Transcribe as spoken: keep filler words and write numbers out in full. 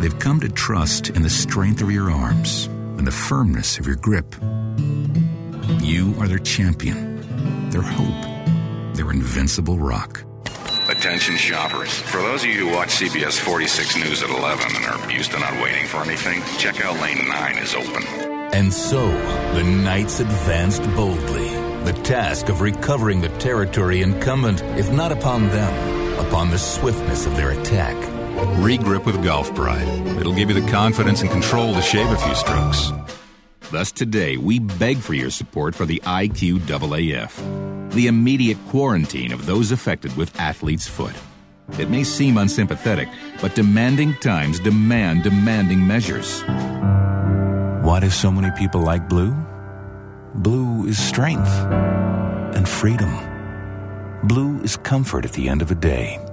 They've come to trust in the strength of your arms and the firmness of your grip. You are their champion, their hope, their invincible rock. Attention shoppers. For those of you who watch C B S forty-six News at eleven and are used to not waiting for anything, checkout lane nine is open. And so, the Knights advanced boldly. The task of recovering the territory incumbent, if not upon them, upon the swiftness of their attack. Regrip with Golf Pride. It'll give you the confidence and control to shave a few strokes. Thus today, we beg for your support for the I Q A A F, the immediate quarantine of those affected with athlete's foot. It may seem unsympathetic, but demanding times demand demanding measures. Why do so many people like blue? Blue is strength and freedom. Blue is comfort at the end of a day.